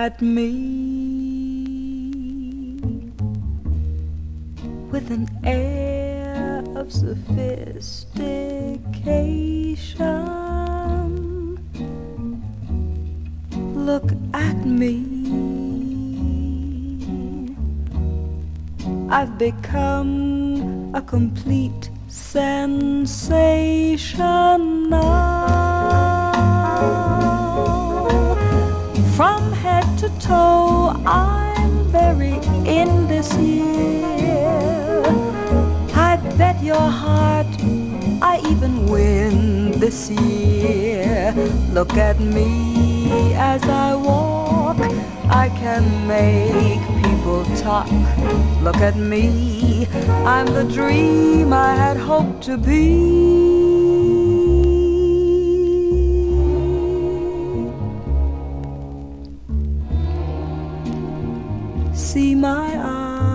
at me with an air of sophistication. Look at me. I've become a complete sensation now. From head to toe, I'm very in this year. I bet your heart I even win this year. Look at me as I walk, I can make people talk. Look at me, I'm the dream I had hoped to be. See my eyes,